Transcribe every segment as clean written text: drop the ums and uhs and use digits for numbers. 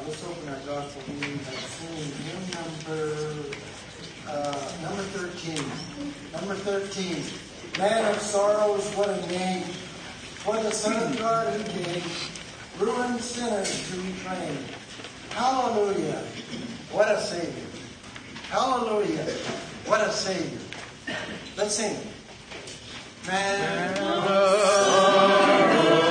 Let's open our gospel reading by singing hymn number 13. Number 13. Man of sorrows, what a name. For the Son of God who came, ruined sinners to reclaim. Hallelujah. What a Savior. Hallelujah. What a Savior. Let's sing. Man of sorrows.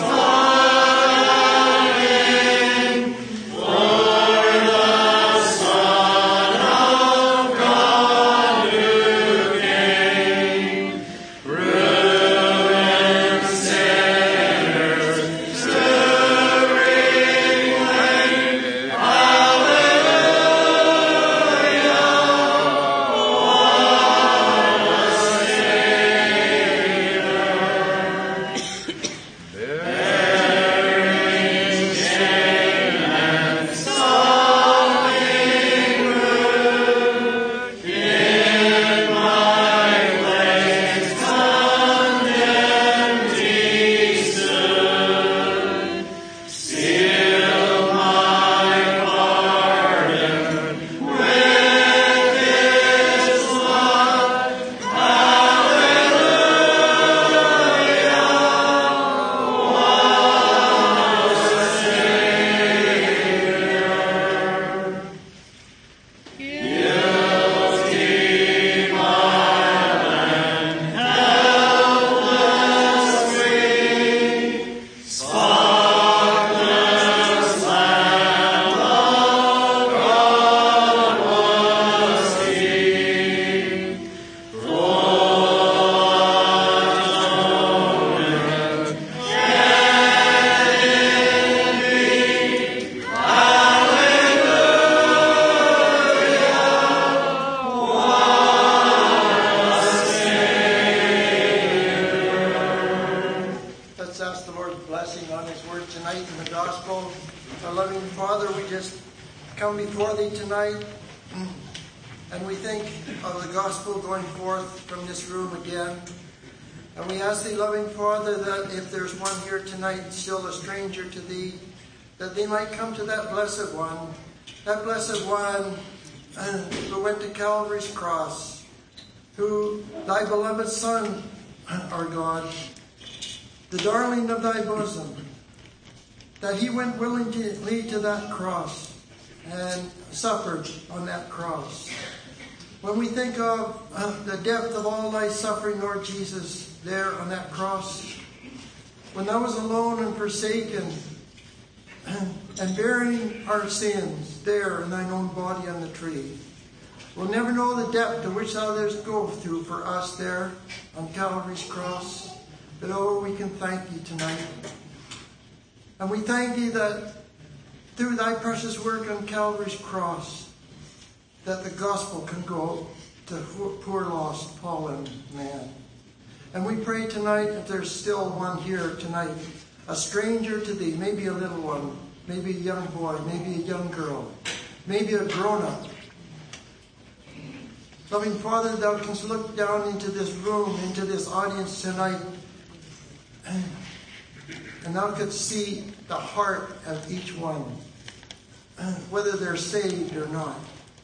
Still a stranger to thee, that they might come to that blessed one who went to Calvary's cross, who thy beloved Son, our God, the darling of thy bosom, that he went willingly to that cross and suffered on that cross. When we think of the depth of all thy suffering, Lord Jesus, there on that cross, when thou was alone and forsaken and bearing our sins there in thine own body on the tree, we'll never know the depth to which thou didst go through for us there on Calvary's cross. But oh, we can thank thee tonight. And we thank thee that through thy precious work on Calvary's cross, that the gospel can go to poor lost fallen man. And we pray tonight that there's still one here tonight, a stranger to thee, maybe a little one, maybe a young boy, maybe a young girl, maybe a grown-up. Loving Father, thou canst look down into this room, into this audience tonight, and thou couldst see the heart of each one, whether they're saved or not.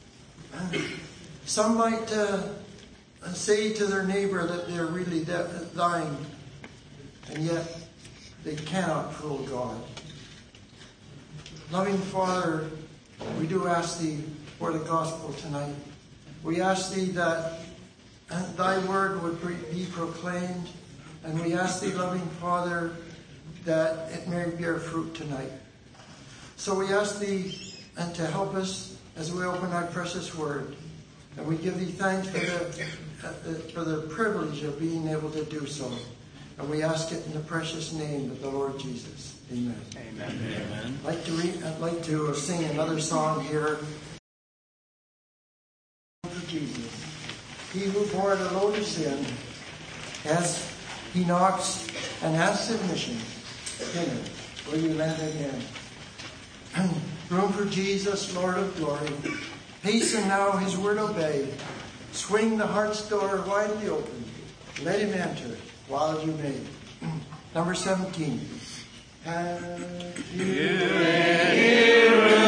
Some might say to their neighbor that they're really dying, and yet they cannot fool God. Loving Father, we do ask thee for the gospel tonight. We ask thee that thy word would be proclaimed, and we ask thee, loving Father, that it may bear fruit tonight. So we ask thee to help us as we open thy precious word, and we give thee thanks for the privilege of being able to do so. And we ask it in the precious name of the Lord Jesus. Amen. Amen. Amen. I'd like to sing another song here. For Jesus. He who bore the load of sin, as he knocks and asks admission. Dinner, will you lend a hand? Room for Jesus, Lord of glory. Hasten now his word obey. Swing the heart's door widely open. Let him enter while you may. Number 17. Have you ready?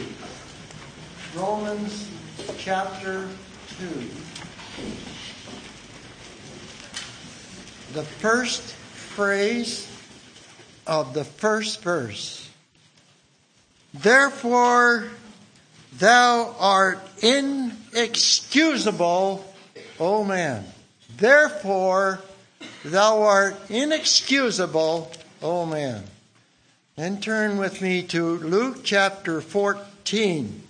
Romans chapter 2. The first phrase of the first verse. Therefore, thou art inexcusable, O man. Therefore, thou art inexcusable, O man. Then turn with me to Luke chapter 14.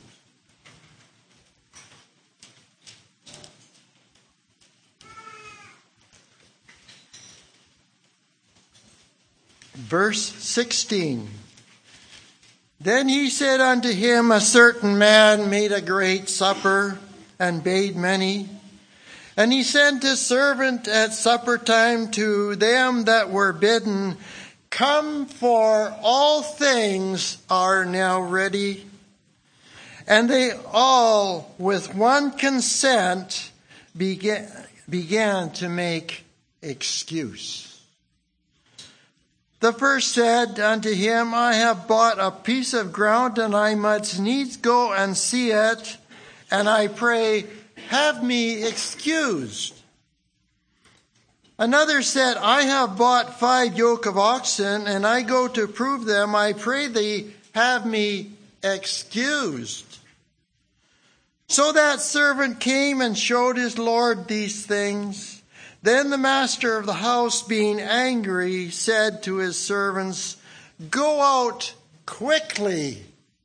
Verse 16. Then he said unto him, a certain man made a great supper and bade many. And he sent his servant at supper time to them that were bidden, Come, for all things are now ready. And they all, with one consent, began to make excuse. The first said unto him, I have bought a piece of ground, and I must needs go and see it, and I pray, have me excused. Another said, I have bought 5 yoke of oxen, and I go to prove them. I pray thee, have me excused. So that servant came and showed his Lord these things. Then the master of the house, being angry, said to his servants, Go out quickly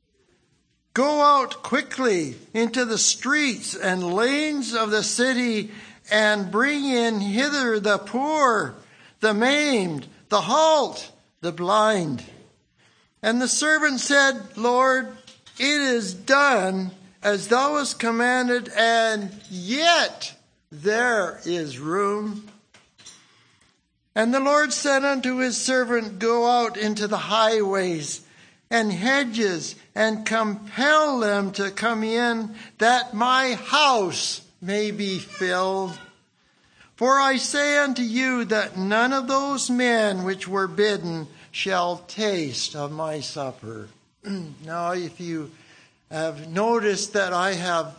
into the streets and lanes of the city, and bring in hither the poor, the maimed, the halt, the blind. And the servant said, Lord, it is done as thou hast commanded, and yet there is room. And the Lord said unto his servant, Go out into the highways and hedges, and compel them to come in, that my house may be filled. For I say unto you that none of those men which were bidden shall taste of my supper. Now, if you have noticed that I have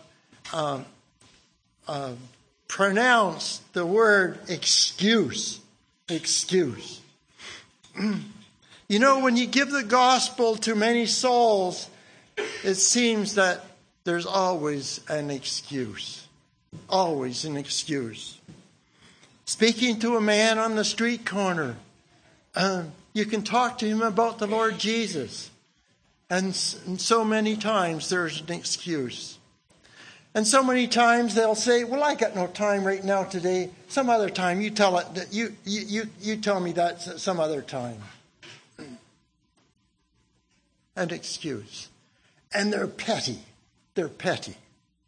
pronounced the word excuse. Excuse. You know, when you give the gospel to many souls, it seems that there's always an excuse. Always an excuse. Speaking to a man on the street corner, you can talk to him about the Lord Jesus. And so many times there's an excuse. And so many times they'll say, well, I got no time right now today. Some other time. You tell it that you tell me that some other time. An excuse. And they're petty. They're petty.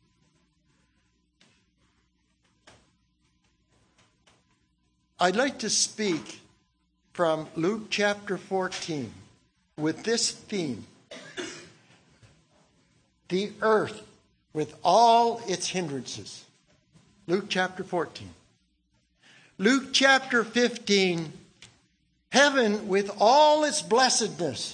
I'd like to speak from Luke chapter 14 with this theme. The earth with all its hindrances. Luke chapter 14. Luke chapter 15. Heaven with all its blessedness.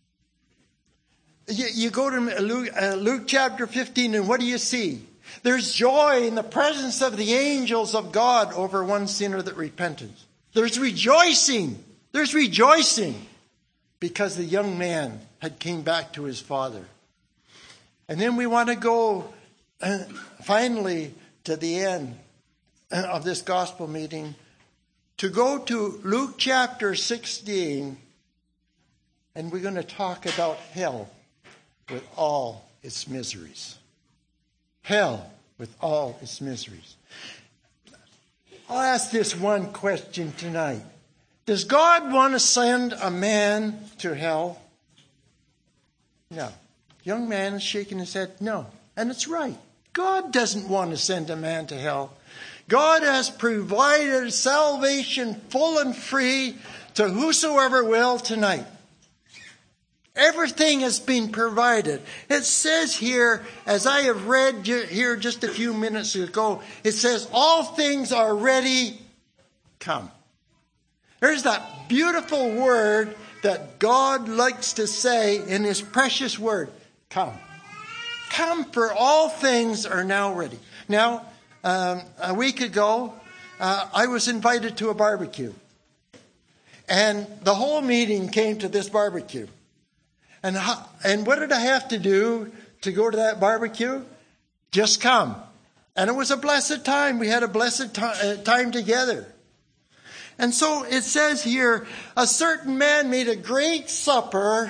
You go to Luke chapter 15, and what do you see? There's joy in the presence of the angels of God over one sinner that repents. There's rejoicing. There's rejoicing because the young man had came back to his father. And then we want to go finally to the end of this gospel meeting, to go to Luke chapter 16, and we're going to talk about hell with all its miseries. Hell with all its miseries. I'll ask this one question tonight. Does God want to send a man to hell? No. Young man is shaking his head, no. And it's right. God doesn't want to send a man to hell. God has provided salvation full and free to whosoever will tonight. Everything has been provided. It says here, as I have read here just a few minutes ago, it says, all things are ready, come. There's that beautiful word that God likes to say in His precious word, come. come, for all things are now ready. Now, a week ago, I was invited to a barbecue. And the whole meeting came to this barbecue. And what did I have to do to go to that barbecue? Just come. And it was a blessed time. We had a blessed time together. And so it says here, a certain man made a great supper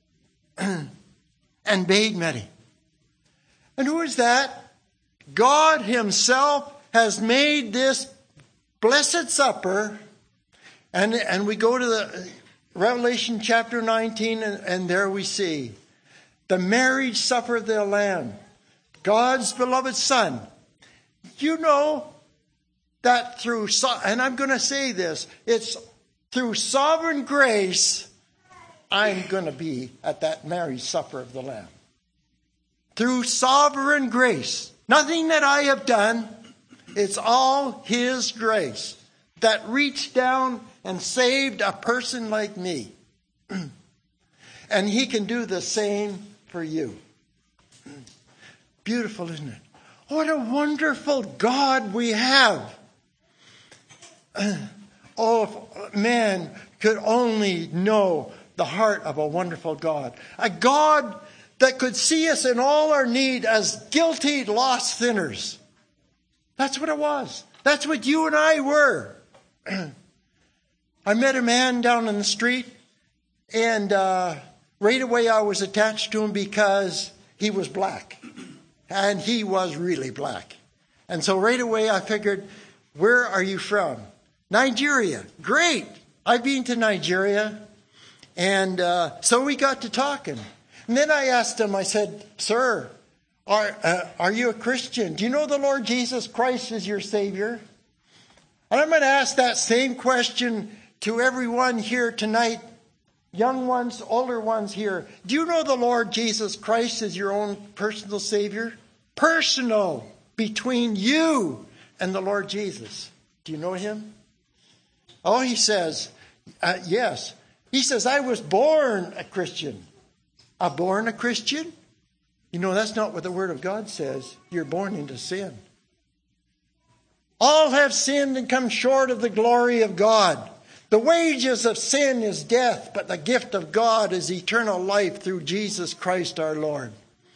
and bade many. And who is that? God himself has made this blessed supper. And we go to the Revelation chapter 19, and there we see the marriage supper of the Lamb, God's beloved Son. You know that through, and I'm going to say this, it's through sovereign grace, I'm going to be at that marriage supper of the Lamb. Through sovereign grace. Nothing that I have done. It's all His grace that reached down and saved a person like me. And He can do the same for you. Beautiful, isn't it? What a wonderful God we have. Oh, if man could only know the heart of a wonderful God. A God that could see us in all our need as guilty, lost sinners. That's what it was. That's what you and I were. I met a man down in the street, and right away I was attached to him because he was black. And he was really black. And so right away I figured, where are you from? Nigeria. Great. I've been to Nigeria. And so we got to talking. And then I asked him, I said, sir, are you a Christian? Do you know the Lord Jesus Christ is your Savior? And I'm going to ask that same question to everyone here tonight. Young ones, older ones here. Do you know the Lord Jesus Christ is your own personal Savior? Personal between you and the Lord Jesus. Do you know Him? Oh, he says, yes. He says, I was born a Christian. Born a Christian? You know, that's not what the Word of God says. You're born into sin. All have sinned and come short of the glory of God. The wages of sin is death, but the gift of God is eternal life through Jesus Christ our Lord.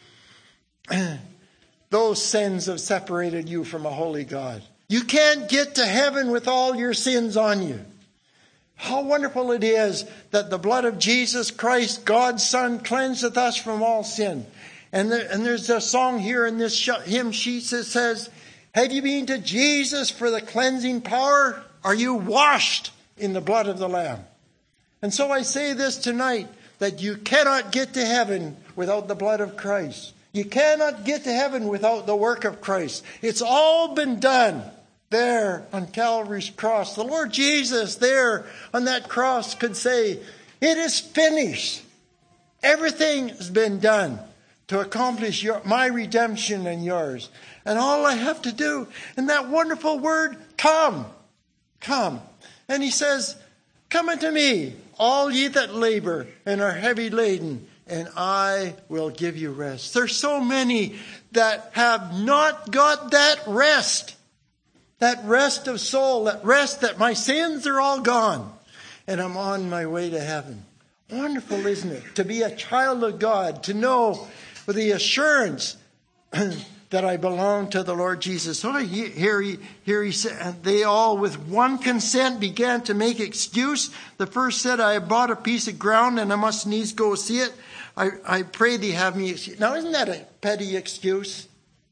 Those sins have separated you from a holy God. You can't get to heaven with all your sins on you. How wonderful it is that the blood of Jesus Christ, God's Son, cleanseth us from all sin. And there's a song here in this hymn sheet that says, have you been to Jesus for the cleansing power? Are you washed in the blood of the Lamb? And so I say this tonight, that you cannot get to heaven without the blood of Christ. You cannot get to heaven without the work of Christ. It's all been done there on Calvary's cross. The Lord Jesus there on that cross could say, it is finished. Everything has been done to accomplish my redemption and yours. And all I have to do, and that wonderful word, come. Come. And He says, come unto me, all ye that labor and are heavy laden, and I will give you rest. There's so many that have not got that rest of soul, that rest that my sins are all gone, and I'm on my way to heaven. Wonderful, isn't it? To be a child of God, to know with the assurance that I belong to the Lord Jesus. So here he said, they all with one consent began to make excuse. The first said, I have bought a piece of ground and I must needs go see it. I pray thee have me excuse. Now isn't that a petty excuse?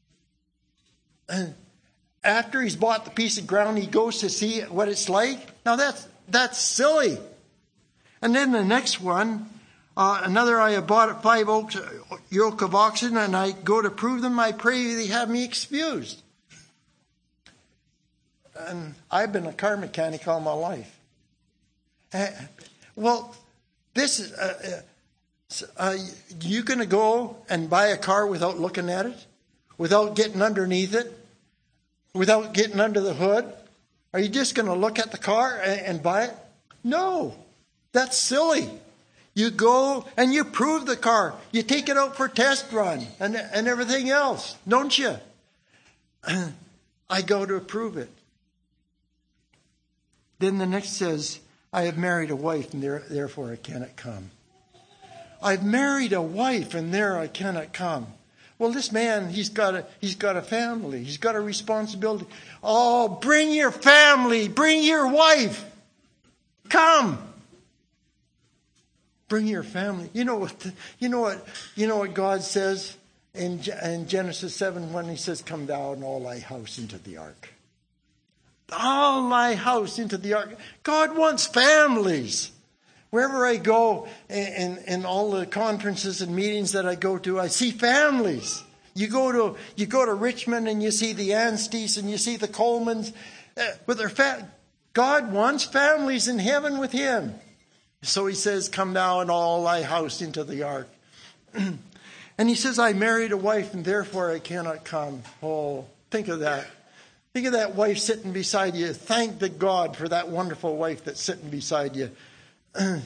After he's bought the piece of ground, he goes to see what it's like. Now that's silly. And then the next one, another, I have bought 5 yoke of oxen, and I go to prove them. I pray they have me excused. And I've been a car mechanic all my life. Well, this is, you going to go and buy a car without looking at it? Without getting underneath it? Without getting under the hood? Are you just going to look at the car and buy it? No, that's silly. You go and you prove the car. You take it out for test run and everything else, don't you? I go to approve it. Then the next says, I have married a wife and therefore I cannot come. I've married a wife and there I cannot come. Well, this man, he's got a family. He's got a responsibility. Oh, bring your family. Bring your wife. Come. Bring your family. You know what God says in Genesis 7 when he says, come thou and all thy house into the ark. All thy house into the ark. God wants families. Wherever I go, in all the conferences and meetings that I go to, I see families. You go to Richmond and you see the Anstey's and you see the Colemans with their God wants families in heaven with him. So he says, come thou and all thy house into the ark. And he says, I married a wife and therefore I cannot come. Oh, think of that. Think of that wife sitting beside you. Thank the God for that wonderful wife that's sitting beside you. And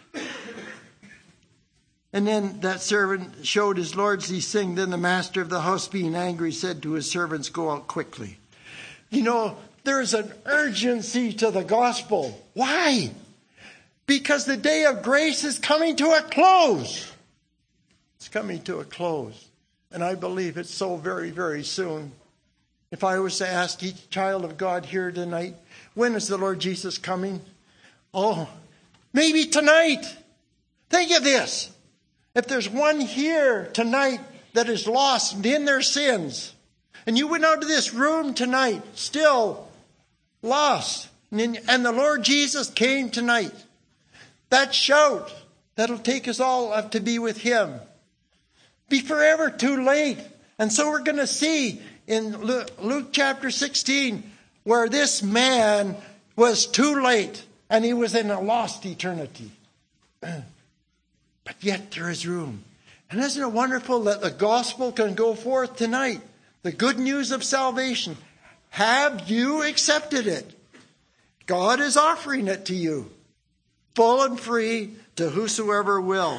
then that servant showed his lords these things. Then the master of the house, being angry, said to his servants, go out quickly. You know, there's an urgency to the gospel. Why? Because the day of grace is coming to a close. It's coming to a close. And I believe it's so very, very soon. If I was to ask each child of God here tonight, when is the Lord Jesus coming? Oh, maybe tonight. Think of this. If there's one here tonight that is lost in their sins, and you went out of this room tonight still lost, and the Lord Jesus came tonight, that shout that'll take us all up to be with him. Be forever too late. And so we're going to see in Luke chapter 16 where this man was too late and he was in a lost eternity. But yet there is room. And isn't it wonderful that the gospel can go forth tonight? The good news of salvation. Have you accepted it? God is offering it to you. Full and free to whosoever will.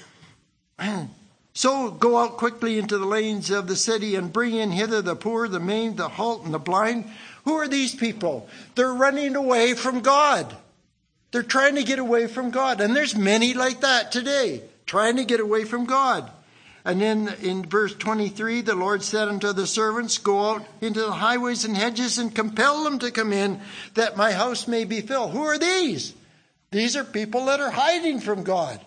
So go out quickly into the lanes of the city and bring in hither the poor, the maimed, the halt, and the blind. Who are these people? They're running away from God. They're trying to get away from God. And there's many like that today, trying to get away from God. And then in verse 23, the Lord said unto the servants, go out into the highways and hedges and compel them to come in, that my house may be filled. Who are these? These are people that are hiding from God.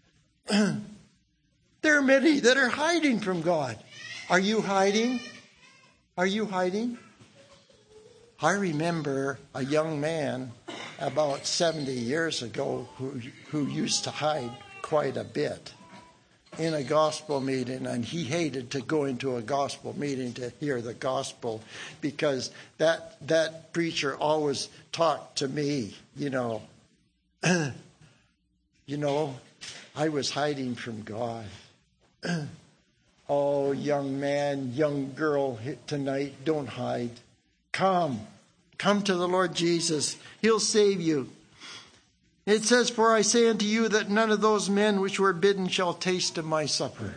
There are many that are hiding from God. Are you hiding? Are you hiding? I remember a young man about 70 years ago who used to hide quite a bit in a gospel meeting, and he hated to go into a gospel meeting to hear the gospel because that preacher always talked to me, you know. I was hiding from God. Oh, young man, young girl tonight, don't hide. Come to the Lord Jesus. He'll save you. It says, for I say unto you that none of those men which were bidden shall taste of my supper.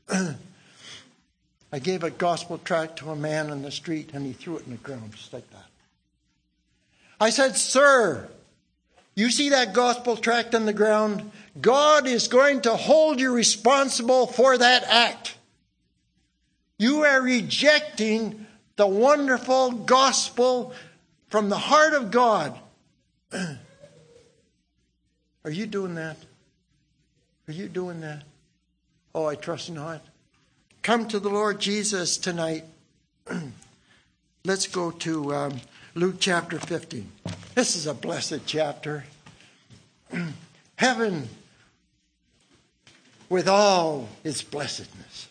I gave a gospel tract to a man on the street and he threw it in the ground just like that. I said, sir, you see that gospel tract on the ground? God is going to hold you responsible for that act. You are rejecting the wonderful gospel from the heart of God. Are you doing that? Are you doing that? Oh, I trust not. Come to the Lord Jesus tonight. Let's go to Luke chapter 15. This is a blessed chapter. Heaven with all its blessedness.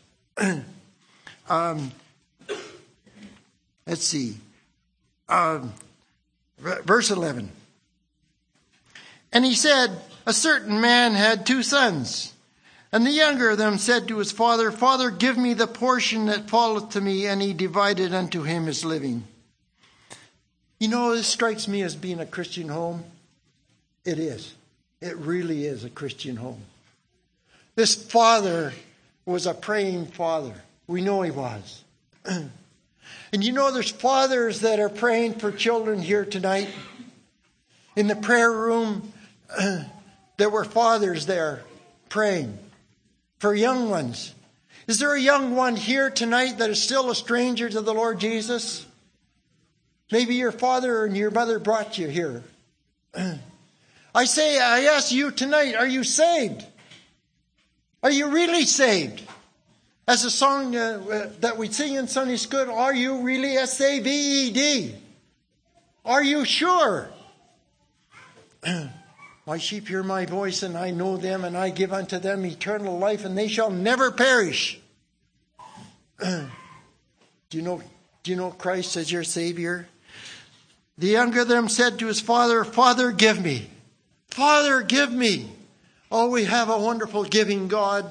Let's see. Verse 11. And he said, a certain man had 2 sons. And the younger of them said to his father, Father, give me the portion that falleth to me. And he divided unto him his living. You know, this strikes me as being a Christian home. It is. It really is a Christian home. This father was a praying father. We know he was. And you know there's fathers that are praying for children here tonight. In the prayer room, there were fathers there praying for young ones. Is there a young one here tonight that is still a stranger to the Lord Jesus? Maybe your father and your mother brought you here. I ask you tonight, are you saved? Are you really saved? As a song that we sing in Sunday school, are you really S-A-V-E-D? Are you sure? My sheep hear my voice, and I know them, and I give unto them eternal life, and they shall never perish. Do you know Christ as your Savior? The younger of them said to his father, Father, give me. Father, give me. Oh, we have a wonderful giving God.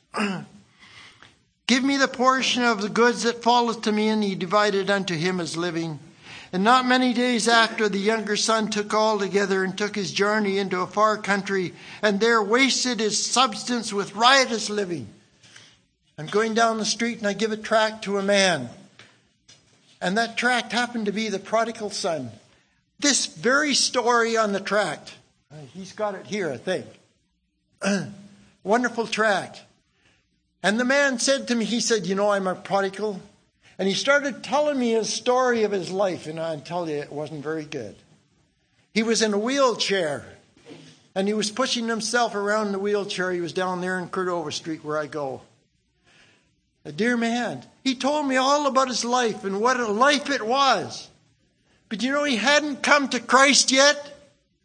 Give me the portion of the goods that falleth to me, and he divided unto him his living. And not many days after, the younger son took all together and took his journey into a far country, and there wasted his substance with riotous living. I'm going down the street and I give a tract to a man. And that tract happened to be the prodigal son. This very story on the tract. He's got it here, I think. Wonderful tract. And the man said to me, he said, you know, I'm a prodigal. And he started telling me his story of his life. And I tell you, it wasn't very good. He was in a wheelchair. And he was pushing himself around the wheelchair. He was down there in Cordova Street where I go. A dear man. He told me all about his life and what a life it was. But you know, he hadn't come to Christ yet.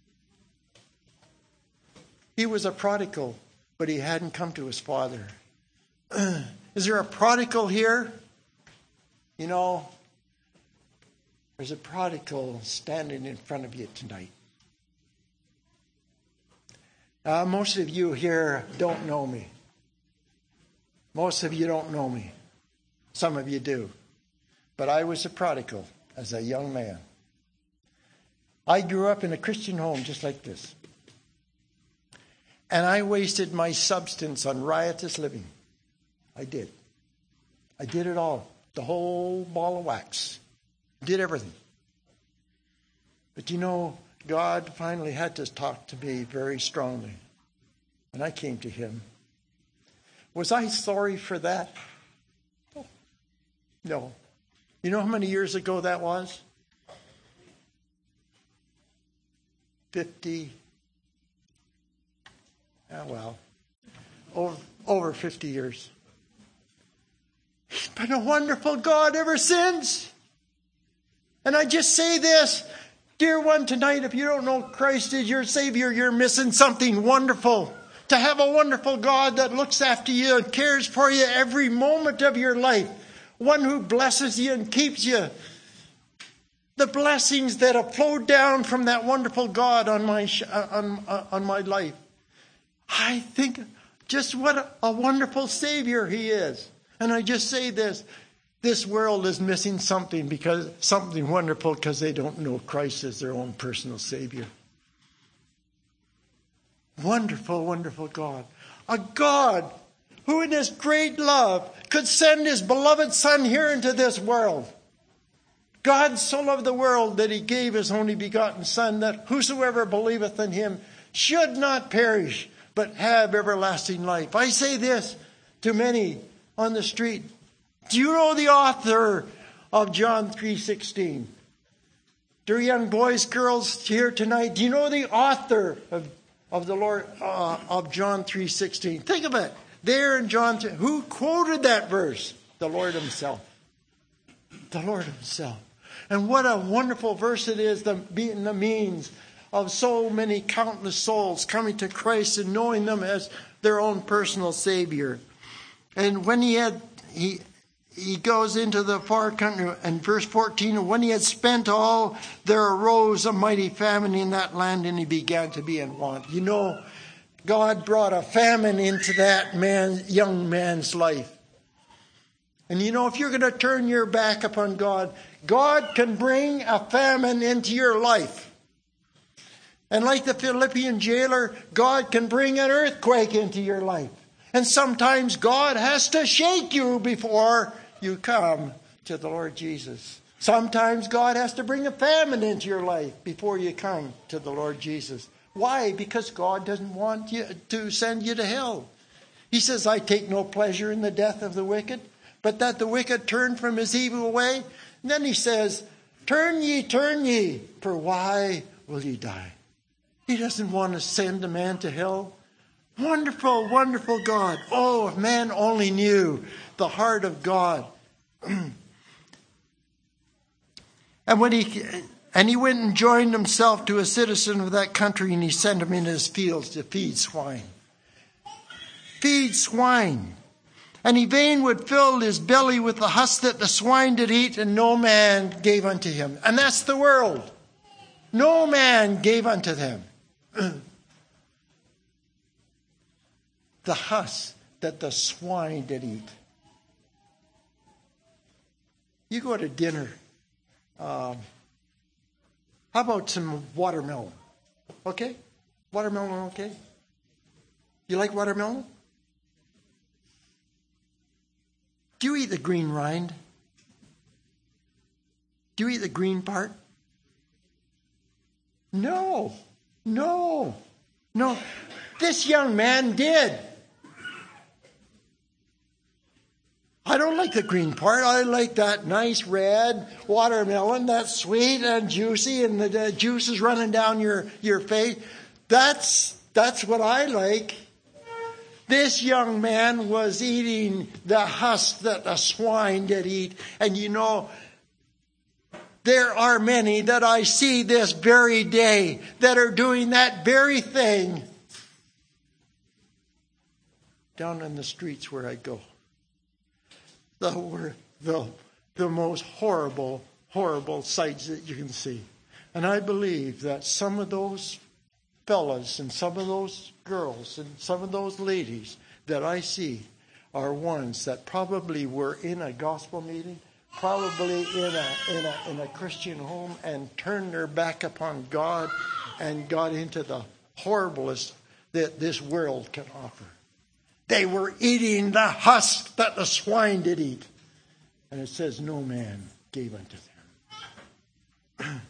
He was a prodigal, but he hadn't come to his father. Is there a prodigal here? You know, there's a prodigal standing in front of you tonight. Most of you here don't know me. Most of you don't know me. Some of you do. But I was a prodigal as a young man. I grew up in a Christian home just like this. And I wasted my substance on riotous living. I did. I did it all. The whole ball of wax. Did everything. But you know, God finally had to talk to me very strongly. And I came to him. Was I sorry for that? No. You know how many years ago that was? 50. Over 50 years. He's been a wonderful God ever since. And I just say this, dear one, tonight, if you don't know Christ as your Savior, you're missing something wonderful. To have a wonderful God that looks after you and cares for you every moment of your life. One who blesses you and keeps you. The blessings that have flowed down from that wonderful God on my life. I think just what a wonderful Savior he is. And I just say this world is missing something wonderful because they don't know Christ as their own personal Savior. Wonderful, wonderful God. A God who in his great love could send his beloved Son here into this world. God so loved the world that he gave his only begotten Son, that whosoever believeth in him should not perish, but have everlasting life. I say this to many on the street. Do you know the author of John 3:16? Dear young boys, girls here tonight, do you know the author of the Lord of John 3:16? Think of it. There in John 3, who quoted that verse? The Lord himself. The Lord himself. And what a wonderful verse it is, being the means of so many countless souls coming to Christ and knowing them as their own personal Savior. And when he goes into the far country, and verse 14, and when he had spent all, there arose a mighty famine in that land, and he began to be in want. You know, God brought a famine into that young man's life. And you know, if you're going to turn your back upon God, God can bring a famine into your life. And like the Philippian jailer, God can bring an earthquake into your life. And sometimes God has to shake you before you come to the Lord Jesus. Sometimes God has to bring a famine into your life before you come to the Lord Jesus. Why? Because God doesn't want you to send you to hell. He says, I take no pleasure in the death of the wicked, but that the wicked turn from his evil way. And then he says, turn ye, for why will ye die? He doesn't want to send a man to hell. Wonderful, wonderful God. Oh, if man only knew the heart of God. And he went and joined himself to a citizen of that country, and he sent him into his fields to feed swine. Feed swine. And he vain would fill his belly with the husk that the swine did eat, and no man gave unto him. And that's the world. No man gave unto them the husk that the swine did eat. You go to dinner. How about some watermelon? Okay? Watermelon, okay? You like watermelon? Do you eat the green rind? Do you eat the green part? No. This young man did. I don't like the green part. I like that nice red watermelon that's sweet and juicy and the juice is running down your face. That's what I like. This young man was eating the husk that the swine did eat. And you know, there are many that I see this very day that are doing that very thing down in the streets where I go. The most horrible sights that you can see. And I believe that some of those fellas and some of those girls and some of those ladies that I see are ones that probably were in a gospel meeting, probably in a Christian home, and turned their back upon God and got into the horriblest that this world can offer. They were eating the husk that the swine did eat. And it says, no man gave unto them.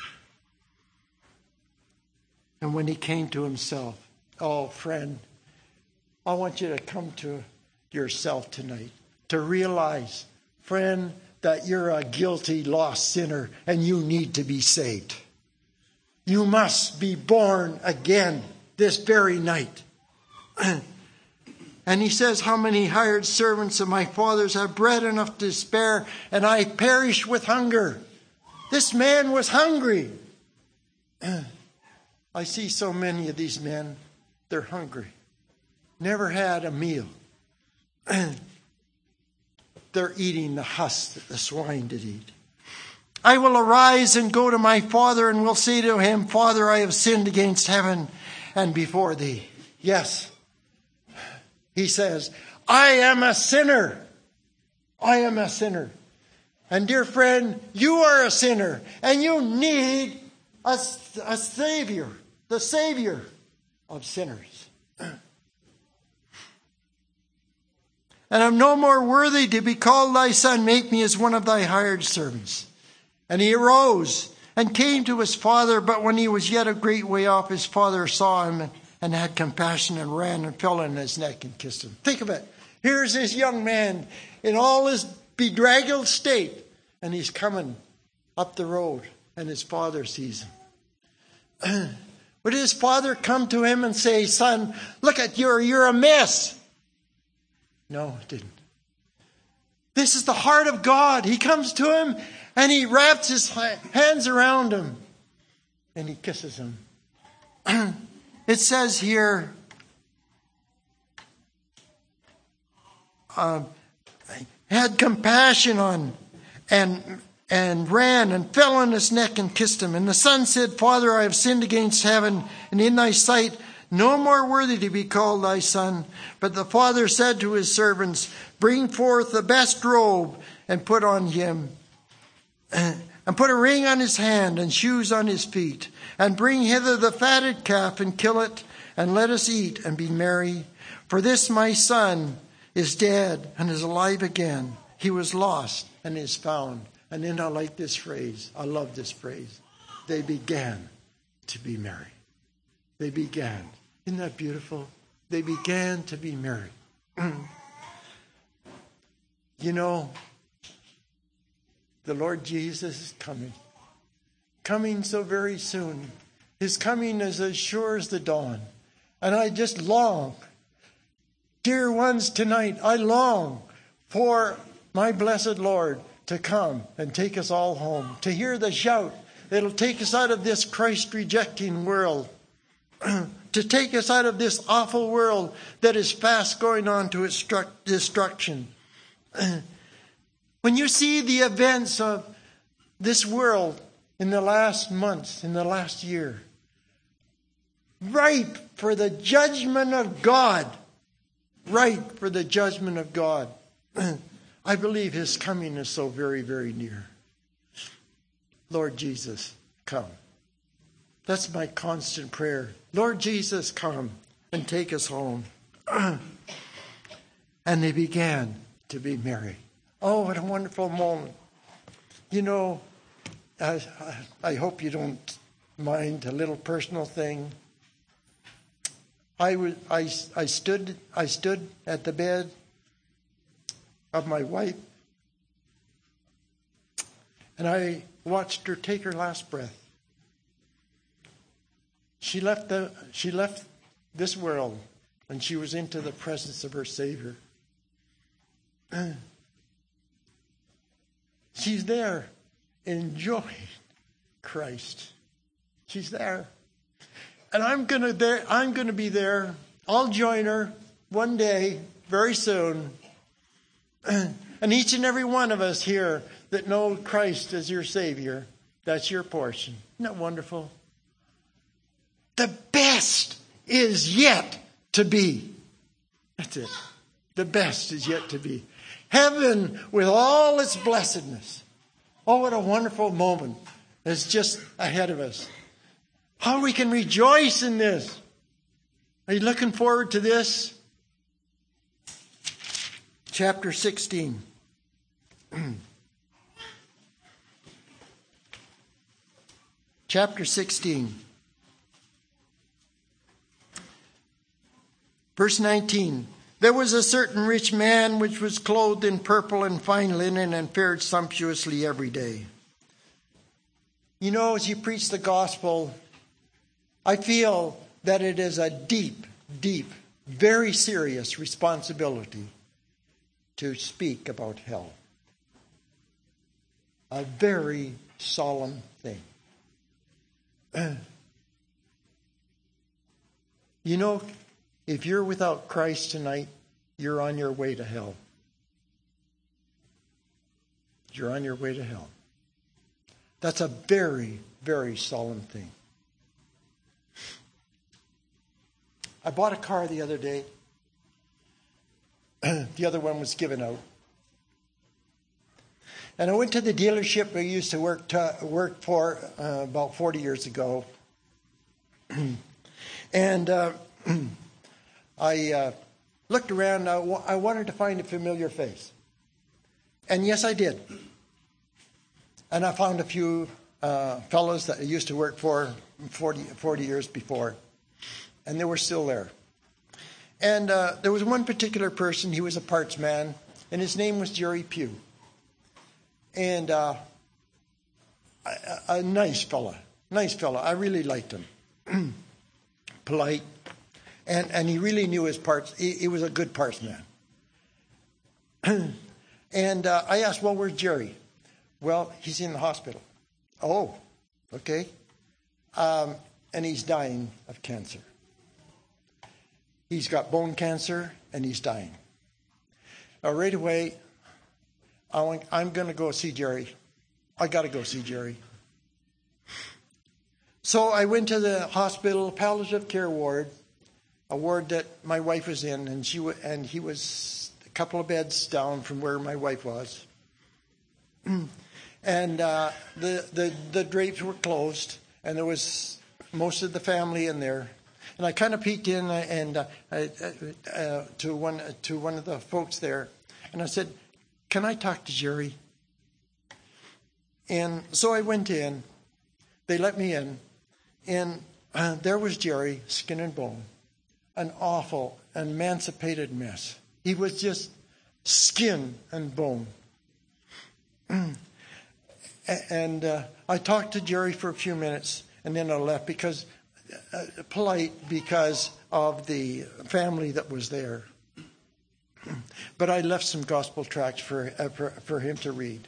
And when he came to himself, oh, friend, I want you to come to yourself tonight. To realize, friend, that you're a guilty, lost sinner and you need to be saved. You must be born again this very night. And he says, how many hired servants of my father's have bread enough to spare, and I perish with hunger? This man was hungry. I see so many of these men, they're hungry. Never had a meal. They're eating the husk that the swine did eat. I will arise and go to my father and will say to him, Father, I have sinned against heaven and before thee. Yes. He says, I am a sinner. I am a sinner. And dear friend, you are a sinner. And you need a Savior. The Savior of sinners. And I'm no more worthy to be called thy son. Make me as one of thy hired servants. And he arose and came to his father. But when he was yet a great way off, his father saw him and had compassion and ran and fell on his neck and kissed him. Think of it. Here's this young man in all his bedraggled state. And he's coming up the road and his father sees him. Would his father come to him and say, son, look at you're a mess? No, it didn't. This is the heart of God. He comes to him and he wraps his hands around him and he kisses him. It says here, had compassion on and ran and fell on his neck and kissed him. And the son said, Father, I have sinned against heaven and in thy sight, no more worthy to be called thy son. But the father said to his servants, bring forth the best robe and put on him, and put a ring on his hand and shoes on his feet, and bring hither the fatted calf and kill it, and let us eat and be merry. For this my son is dead and is alive again. He was lost and is found. And then I like this phrase. I love this phrase. They began to be merry. They began. Isn't that beautiful? They began to be merry. You know, the Lord Jesus is coming. Coming so very soon. His coming is as sure as the dawn. And I just long, dear ones, tonight, I long for my blessed Lord to come and take us all home. To hear the shout that'll take us out of this Christ-rejecting world. To take us out of this awful world that is fast going on to its destruction. When you see the events of this world in the last months, in the last year, ripe for the judgment of God. Ripe for the judgment of God. I believe his coming is so very, very near. Lord Jesus, come. That's my constant prayer. Lord Jesus, come and take us home. And they began to be merry. Oh, what a wonderful moment. You know, I hope you don't mind a little personal thing. I stood at the bed of my wife, and I watched her take her last breath. She left this world, and she was into the presence of her Savior. She's there enjoying Christ. She's there. And I'm going to be there. I'll join her one day, very soon. And each and every one of us here that know Christ as your Savior, that's your portion. Isn't that wonderful? The best is yet to be. That's it. The best is yet to be. Heaven with all its blessedness. Oh, what a wonderful moment is just ahead of us. How we can rejoice in this. Are you looking forward to this? Chapter 16. Chapter 16. Verse 19. There was a certain rich man which was clothed in purple and fine linen and fared sumptuously every day. You know, as you preach the gospel, I feel that it is a deep, deep, very serious responsibility to speak about hell. A very solemn thing. You know, if you're without Christ tonight, you're on your way to hell. You're on your way to hell. That's a very, very solemn thing. I bought a car the other day. The other one was given out. And I went to the dealership I used to work for about 40 years ago. And I looked around. I wanted to find a familiar face. And yes, I did. And I found a few fellows that I used to work for 40 years before. And they were still there. And there was one particular person. He was a parts man. And his name was Jerry Pugh. And a nice fella. Nice fella. I really liked him. Polite. And he really knew his parts. He was a good parts man. And I asked, well, where's Jerry? Well, he's in the hospital. Oh, okay. And he's dying of cancer. He's got bone cancer, and he's dying. Now, right away, I'm going to go see Jerry. I got to go see Jerry. So I went to the hospital palliative care ward, a ward that my wife was in, and he was a couple of beds down from where my wife was. And the drapes were closed, and there was most of the family in there. And I kind of peeked in to one of the folks there, and I said, "Can I talk to Jerry?" And so I went in. They let me in, and there was Jerry, skin and bone, an awful, emancipated mess. He was just skin and bone. And I talked to Jerry for a few minutes, and then I left because of the family that was there. But I left some gospel tracts for him to read.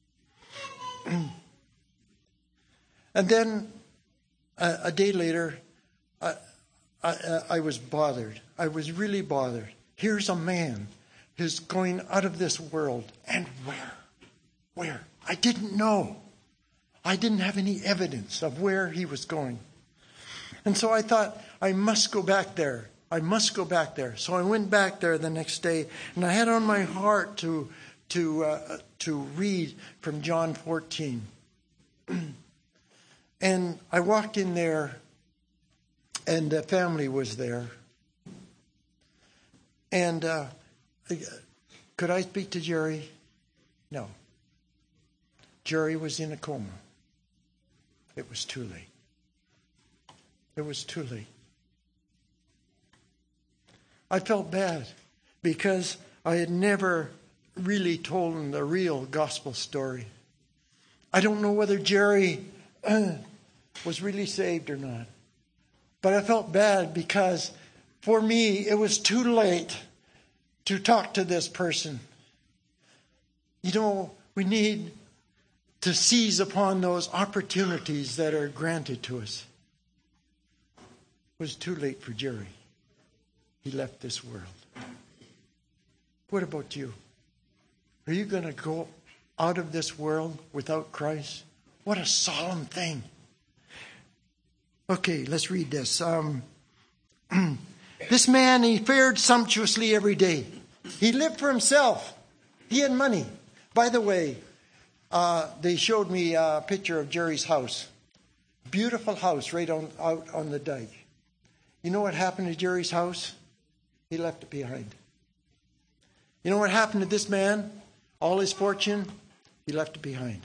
And then a day later, I was bothered. I was really bothered. Here's a man who's going out of this world. And where? Where? I didn't know. I didn't have any evidence of where he was going. And so I thought, I must go back there. I must go back there. So I went back there the next day, and I had on my heart to read from John 14. And I walked in there, and the family was there. And could I speak to Jerry? No. Jerry was in a coma. It was too late. It was too late. I felt bad because I had never really told him the real gospel story. I don't know whether Jerry was really saved or not. But I felt bad because for me, it was too late to talk to this person. You know, we need to seize upon those opportunities that are granted to us. It was too late for Jerry. He left this world. What about you? Are you going to go out of this world without Christ? What a solemn thing. Okay, let's read this. This man, he fared sumptuously every day. He lived for himself. He had money. By the way, they showed me a picture of Jerry's house. Beautiful house right out on the dike. You know what happened to Jerry's house? He left it behind. You know what happened to this man? All his fortune, he left it behind.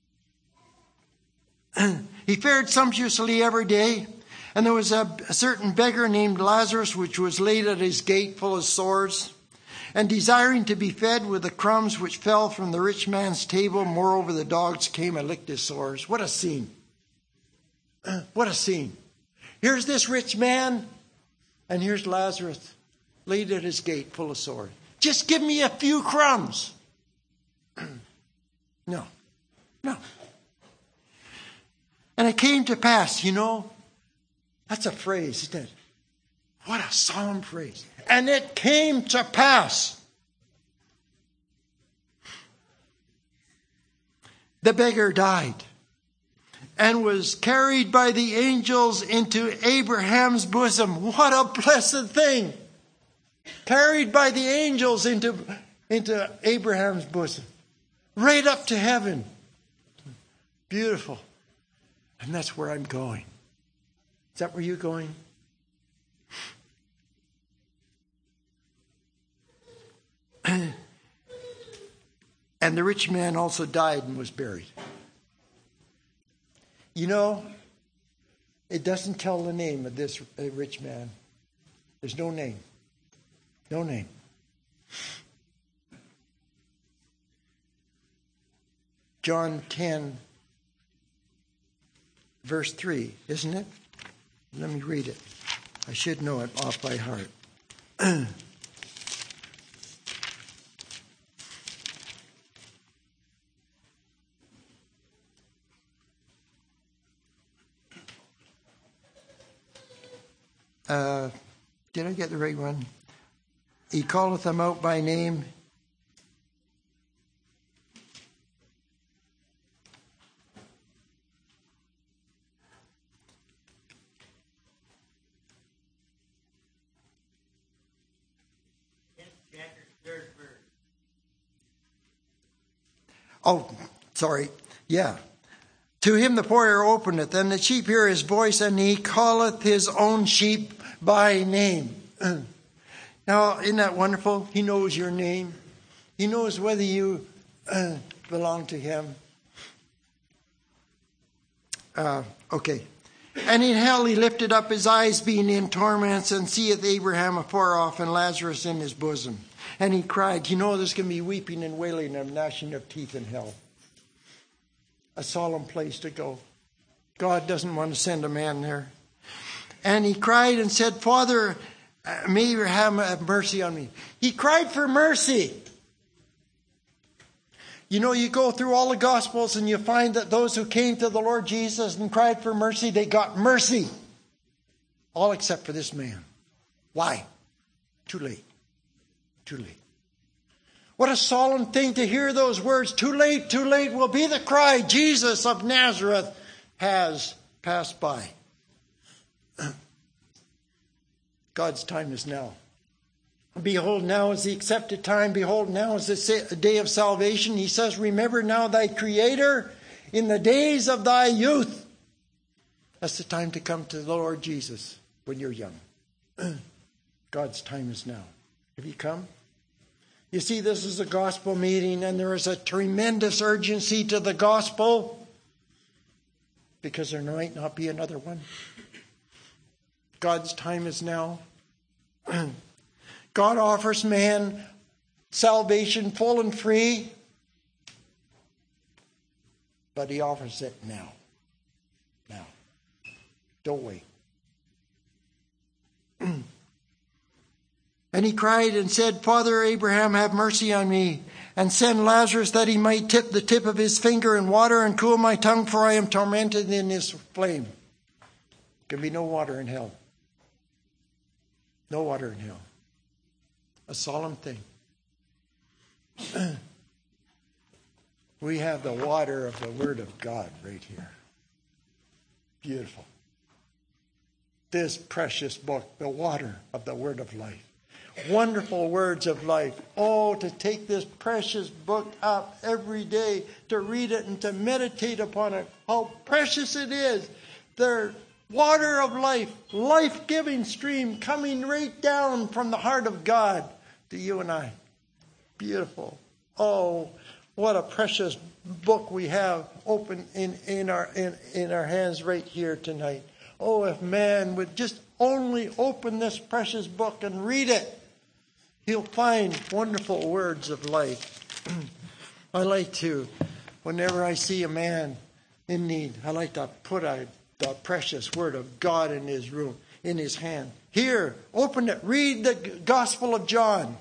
He fared sumptuously every day. And there was a certain beggar named Lazarus, which was laid at his gate full of sores, and desiring to be fed with the crumbs which fell from the rich man's table. Moreover, the dogs came and licked his sores. What a scene. What a scene. Here's this rich man, and here's Lazarus laid at his gate full of sores. Just give me a few crumbs. No. And it came to pass, you know, that's a phrase, isn't it? What a solemn phrase. And it came to pass. The beggar died and was carried by the angels into Abraham's bosom. What a blessed thing. Carried by the angels into Abraham's bosom. Right up to heaven. Beautiful. And that's where I'm going. Is that where you're going? And the rich man also died and was buried. You know, it doesn't tell the name of this rich man. There's no name. No name. John 10, verse 3, isn't it? Let me read it. I should know it off by heart. Did I get the right one? He calleth them out by name. Oh, sorry. Yeah. To him the porter openeth, and the sheep hear his voice, and he calleth his own sheep by name. Now, isn't that wonderful? He knows your name. He knows whether you belong to him. Okay. And in hell he lifted up his eyes, being in torments, and seeth Abraham afar off, and Lazarus in his bosom. And he cried. You know there's going to be weeping and wailing and gnashing of teeth in hell. A solemn place to go. God doesn't want to send a man there. And he cried and said, Father, may Abraham have mercy on me. He cried for mercy. You know, you go through all the Gospels and you find that those who came to the Lord Jesus and cried for mercy, they got mercy. All except for this man. Why? Too late. Too late. What a solemn thing to hear those words. Too late will be the cry. Jesus of Nazareth has passed by. God's time is now. Behold, now is the accepted time. Behold, now is the day of salvation. He says, remember now thy Creator in the days of thy youth. That's the time to come to the Lord Jesus when you're young. God's time is now. Have you come? You see, this is a gospel meeting, and there is a tremendous urgency to the gospel because there might not be another one. God's time is now. God offers man salvation full and free, but he offers it now. Now. Don't wait. And he cried and said, Father Abraham, have mercy on me, and send Lazarus that he might dip the tip of his finger in water and cool my tongue, for I am tormented in this flame. There can be no water in hell. No water in hell. A solemn thing. We have the water of the Word of God right here. Beautiful. This precious book, the water of the Word of life. Wonderful words of life. Oh, to take this precious book up every day, to read it and to meditate upon it. How precious it is. The water of life, life-giving stream coming right down from the heart of God to you and I. Beautiful. Oh, what a precious book we have open in our hands right here tonight. Oh, if man would just only open this precious book and read it, he'll find wonderful words of life. I like to, whenever I see a man in need, I like to put the precious Word of God in his room, in his hand. Here, open it. Read the Gospel of John.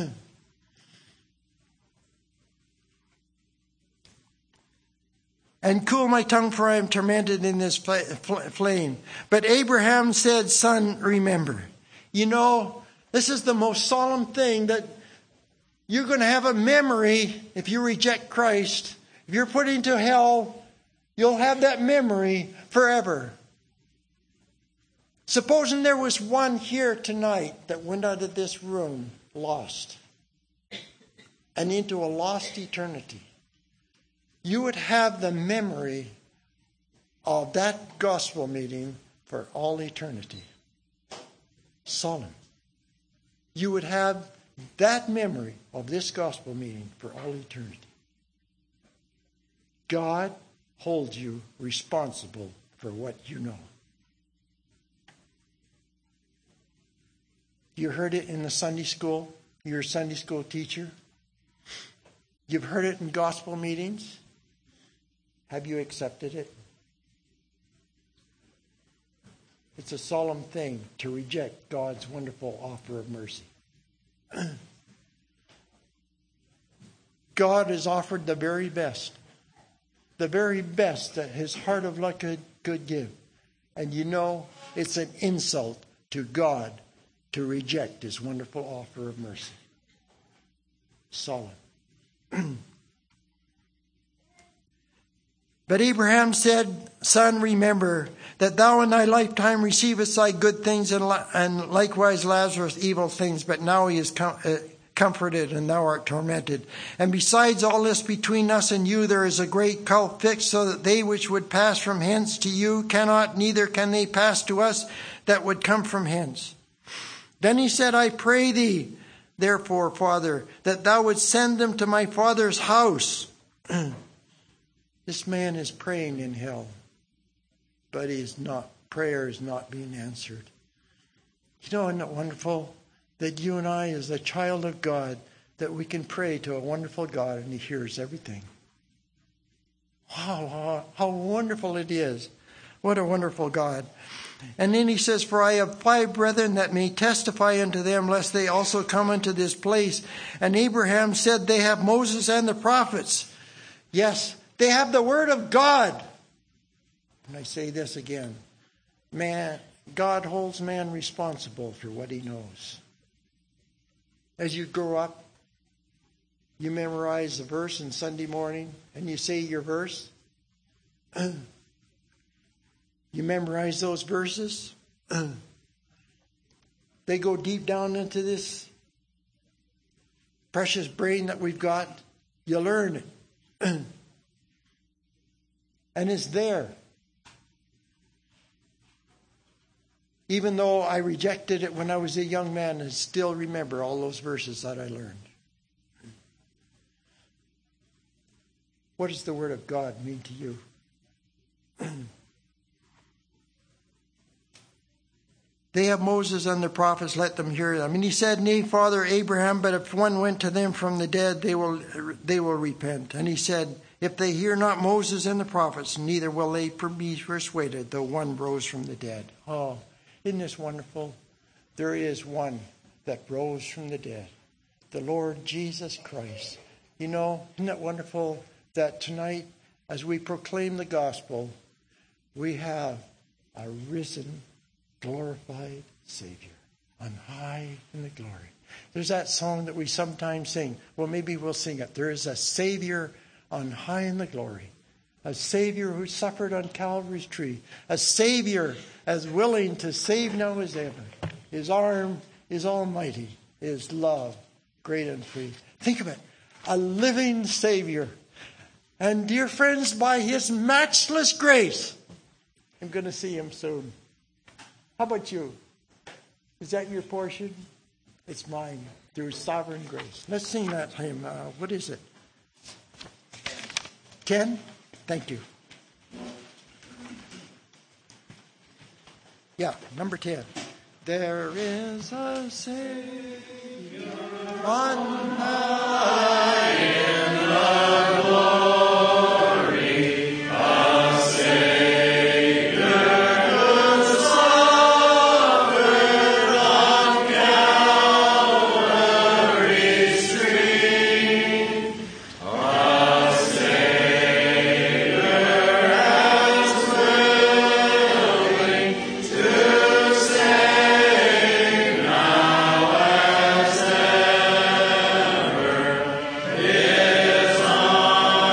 And cool my tongue, for I am tormented in this flame. But Abraham said, Son, remember. You know, this is the most solemn thing, that you're going to have a memory if you reject Christ. If you're put into hell, you'll have that memory forever. Supposing there was one here tonight that went out of this room lost and into a lost eternity, you would have the memory of that gospel meeting for all eternity. Solemn. You would have that memory of this gospel meeting for all eternity. God holds you responsible for what you know. You heard it in the Sunday school. You're a Sunday school teacher. You've heard it in gospel meetings. Have you accepted it? It's a solemn thing to reject God's wonderful offer of mercy. God has offered the very best that his heart of luck could give. And you know, it's an insult to God to reject his wonderful offer of mercy. Solemn. But Abraham said, Son, remember that thou in thy lifetime receivest thy good things, and likewise Lazarus evil things. But now he is come comforted, and thou art tormented. And besides all this, between us and you there is a great gulf fixed, so that they which would pass from hence to you cannot, neither can they pass to us that would come from hence. Then he said, I pray thee, therefore, Father, that thou wouldst send them to my father's house. This man is praying in hell, but prayer is not being answered. You know, isn't it wonderful that you and I, as a child of God, that we can pray to a wonderful God and he hears everything? Wow, how wonderful it is. What a wonderful God. And then he says, for I have 5 brethren that may testify unto them, lest they also come unto this place. And Abraham said, they have Moses and the prophets. Yes, they have the word of God. And I say this again. God holds man responsible for what he knows. As you grow up, you memorize the verse on Sunday morning, and you say your verse. You memorize those verses. They go deep down into this precious brain that we've got. You learn it. And it's there. Even though I rejected it when I was a young man, I still remember all those verses that I learned. What does the Word of God mean to you? They have Moses and the prophets, let them hear them. And he said, nay, Father Abraham, but if one went to them from the dead, they will repent. And he said, if they hear not Moses and the prophets, neither will they be persuaded, though one rose from the dead. Oh, isn't this wonderful? There is one that rose from the dead, the Lord Jesus Christ. You know, isn't it wonderful that tonight, as we proclaim the gospel, we have a risen, glorified Savior on high in the glory. There's that song that we sometimes sing. Well, maybe we'll sing it. There is a Savior on high in the glory. A Savior who suffered on Calvary's tree. A Savior as willing to save now as ever. His arm is almighty. His love great and free. Think of it. A living Savior. And dear friends, by his matchless grace, I'm going to see him soon. How about you? Is that your portion? It's mine through sovereign grace. Let's sing that hymn. What is it? 10? Thank you. Yeah, number 10. There is a Savior on high in the glory, a Savior who suffered on Calvary's tree, a Savior as willing to save now as ever. His arm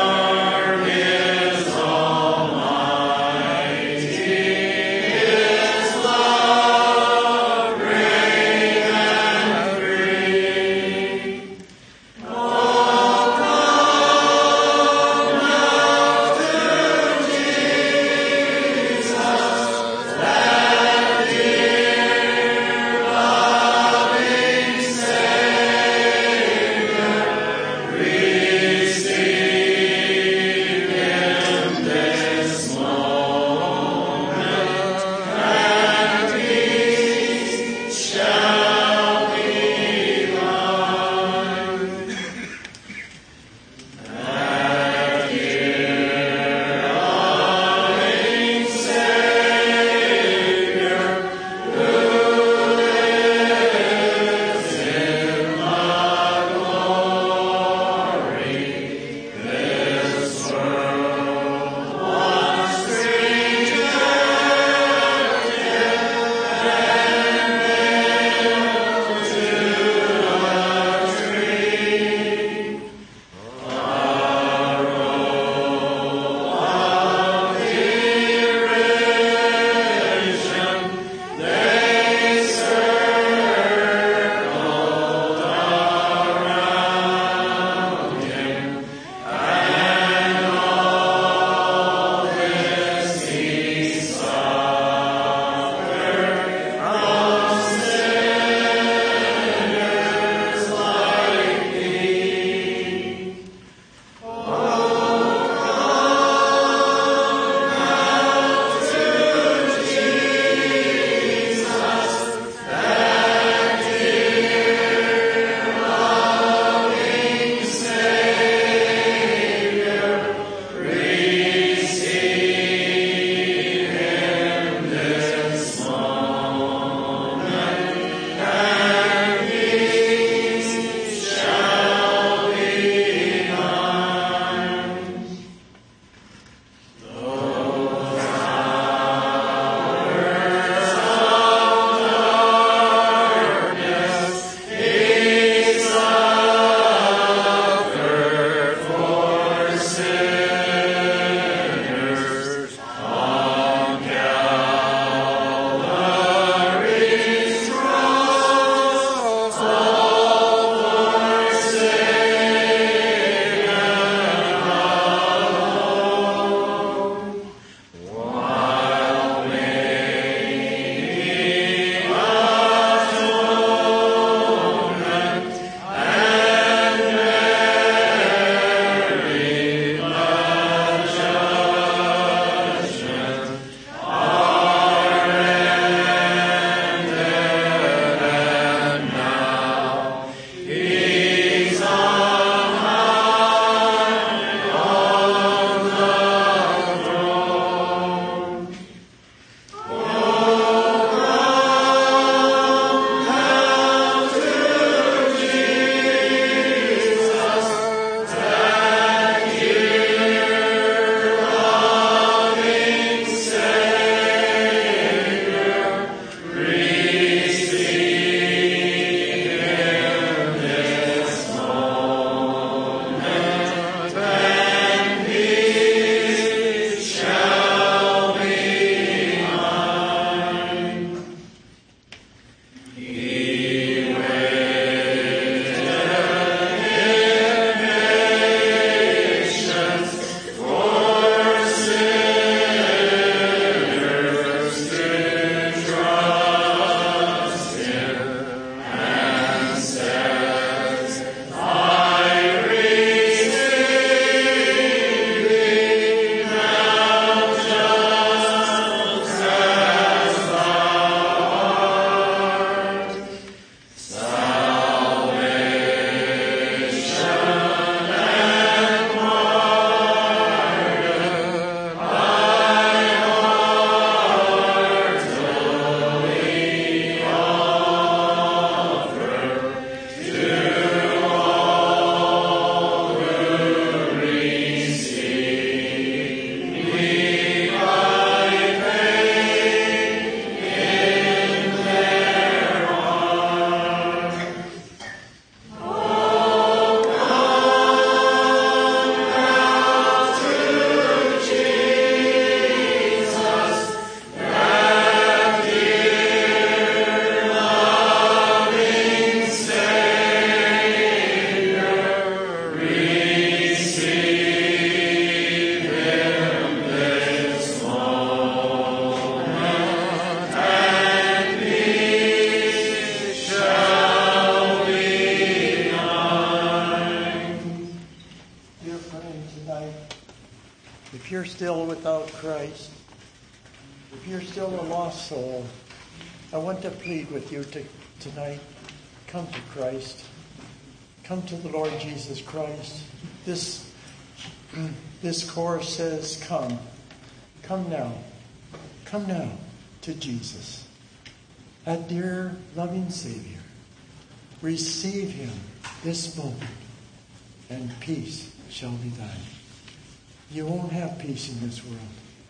tonight, if you're still without Christ, if you're still a lost soul, I want to plead with you tonight. Come to Christ. Come to the Lord Jesus Christ. This chorus says, come. Come now. Come now to Jesus, that dear, loving Savior. Receive him this moment, and peace shall be thine. You won't have peace in this world.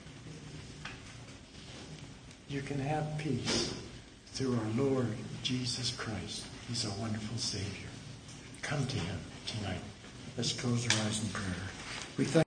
You can have peace through our Lord Jesus Christ. He's a wonderful Savior. Come to him tonight. Let's close our eyes in prayer. We thank